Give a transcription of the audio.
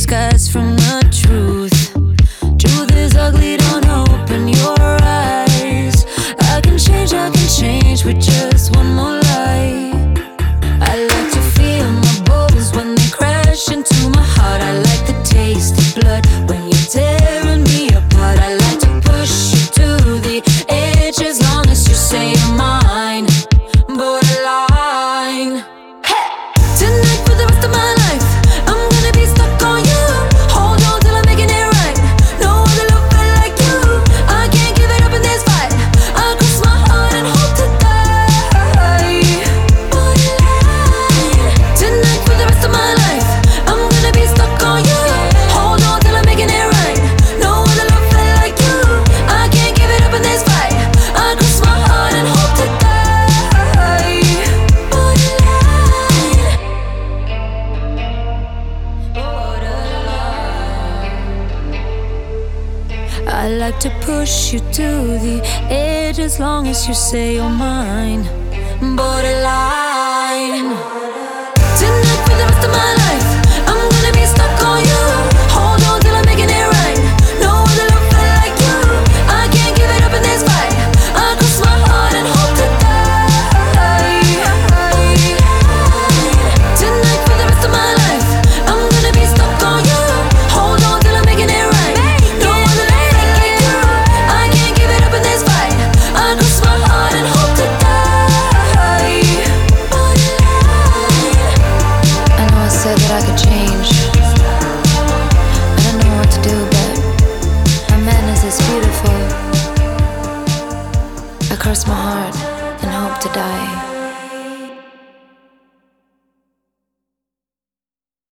disguise from the truth. Truth is ugly, don't open your eyes. I can change with just one more lie. I like to feel my bones when they crash into my heart. I like the taste of blood when you're tearing me apart. I like to push you to the edge as long as you say you're mine. Borderline. Hey! Tonight for the rest of my life, I'm gonna be stuck on you. Hold on till I'm making it right. No other love felt like you. I can't give it up in this fight. I cross my heart and hope to die. Borderline. Tonight for the rest of my life, I'm gonna be stuck on you. Hold on till I'm making it right. No other love felt like you. I can't give it up in this fight. I cross my heart and hope to die. I like to push you to the edge as long as you say you're mine. Borderline. Tonight for the rest of my life, I'm gonna be stuck on you. Hold on till I'm making it right. No other love felt like you. I can't give it up in this fight. I cross my heart and hope to die. Tonight for the rest of my life, I'm gonna be stuck on you. Hold on till I'm making it right. No other love felt like you. I can't give it up in this fight. I cross my heart and hope to die. I know I said that I could change. I don't know what to do, but a man is this beautiful. I cross my heart and hope to die.